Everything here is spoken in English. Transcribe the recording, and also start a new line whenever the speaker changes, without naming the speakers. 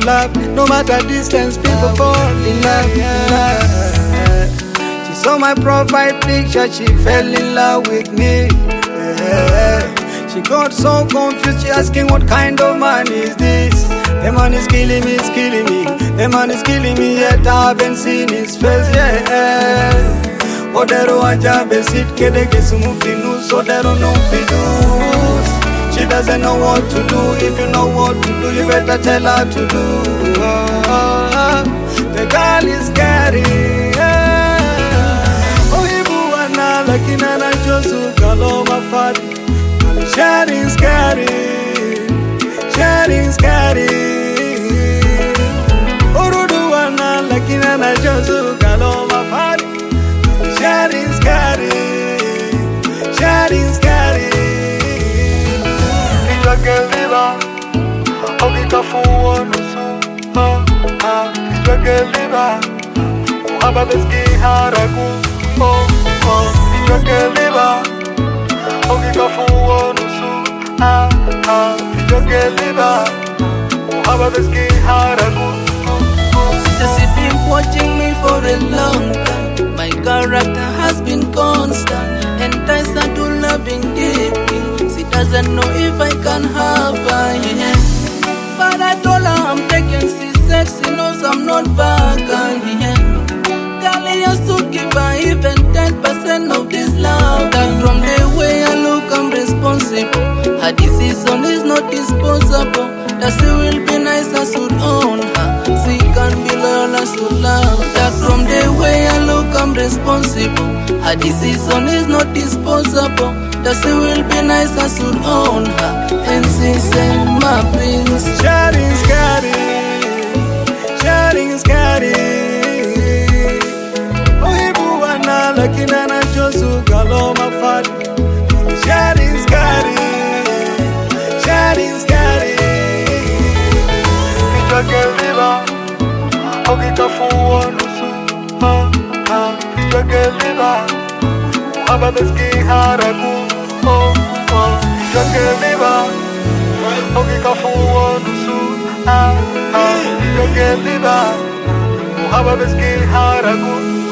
love. No matter distance, people fall in love. She saw my profile picture, she fell in love with me. She got so confused, she asking what kind of man is this? The man is killing me, it's killing me. The man is killing me, yet I haven't seen his face, Odero ajabe sit kede kisumu finus, Odero no fidus. She doesn't know what to do. If you know what to do, you better tell her to do. The girl is scary. Ohibu wana lakina na josu kaloma fadi. Sharing scary, sharing scary. Orudu wana lakina na josu kaloma fadi. Sharing scary, sharing scary. Ijageliba, okikafuwa nusu. Ijageliba, uhababeski haraku. Ijageliba, okikafuwa nusu. Ijageliba, uhababeski haraku.
Since you've been watching me for a long time, my character has been constant, enticed her to loving deeply. She doesn't know if I can have her, But I told her I'm taken, she said she knows I'm not vacant, Girl, I used to give her even 10% of this love. That from the way I look, I'm responsible. Her decision is not disposable. That she will be nice, I should own her. She can be loyal, I should love. That from the way I look, I'm responsible. Her decision is not disposable. That she will be nice, I should own her. And she said, my prince.
Sharing scary, sharing scary. Ohibu wana lakina na josu kaloma fadi. Sharing scary, sharing scary. Ijageliba, okikafuwa nusu. Ijageliba, uhababeski haraku. Ijageliba, okikafuwa nusu. Ijageliba, uhababeski haraku.